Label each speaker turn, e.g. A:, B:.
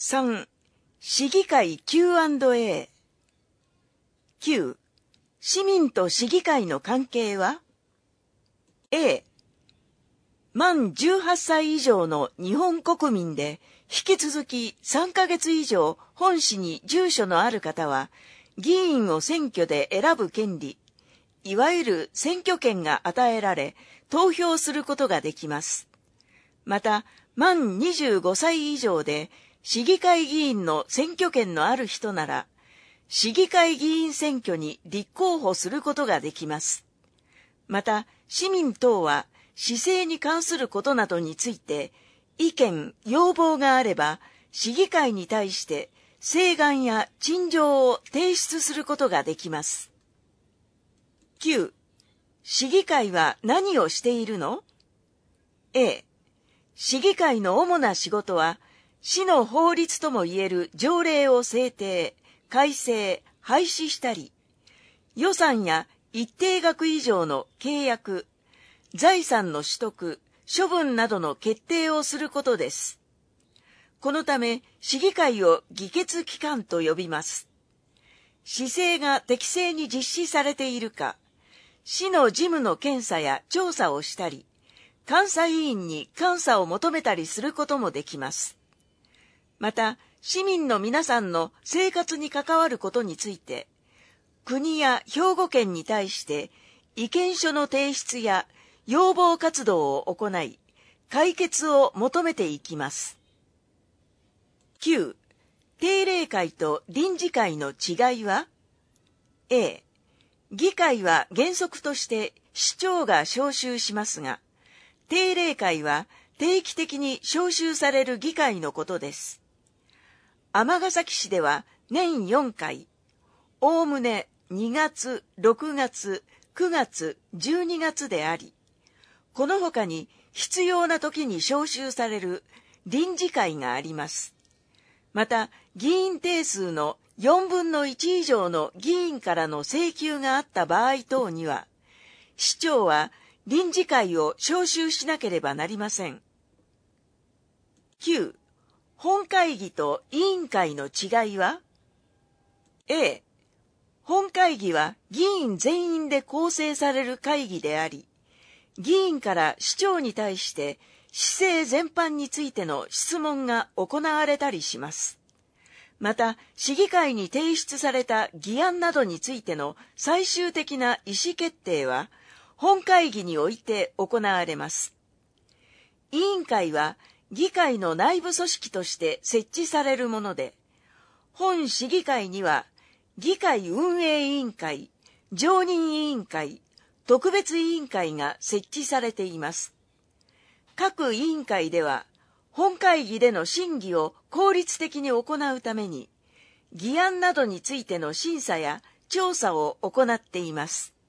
A: 3. 市議会 Q&A。 9. 市民と市議会の関係は？ A. 満18歳以上の日本国民で引き続き3ヶ月以上本市に住所のある方は議員を選挙で選ぶ権利、いわゆる選挙権が与えられ投票することができます。また、満25歳以上で市議会議員の選挙権のある人なら、市議会議員選挙に立候補することができます。また、市民等は市政に関することなどについて、意見、要望があれば、市議会に対して請願や陳情を提出することができます。9. 市議会は何をしているの？ A. 市議会の主な仕事は、市の法律ともいえる条例を制定、改正、廃止したり、予算や一定額以上の契約、財産の取得、処分などの決定をすることです。このため、市議会を議決機関と呼びます。市政が適正に実施されているか、市の事務の検査や調査をしたり、監査委員に監査を求めたりすることもできます。また、市民の皆さんの生活に関わることについて、国や兵庫県に対して意見書の提出や要望活動を行い、解決を求めていきます。9. 定例会と臨時会の違いは？ A. 議会は原則として市長が招集しますが、定例会は定期的に招集される議会のことです。尼崎市では年4回、おおむね2月、6月、9月、12月であり、この他に必要な時に招集される臨時会があります。また、議員定数の4分の1以上の議員からの請求があった場合等には、市長は臨時会を招集しなければなりません。9. 本会議と委員会の違いは？ A. 本会議は議員全員で構成される会議であり、議員から市長に対して市政全般についての質問が行われたりします。また、市議会に提出された議案などについての最終的な意思決定は、本会議において行われます。委員会は、議会の内部組織として設置されるもので、本市議会には、議会運営委員会、常任委員会、特別委員会が設置されています。各委員会では、本会議での審議を効率的に行うために、議案などについての審査や調査を行っています。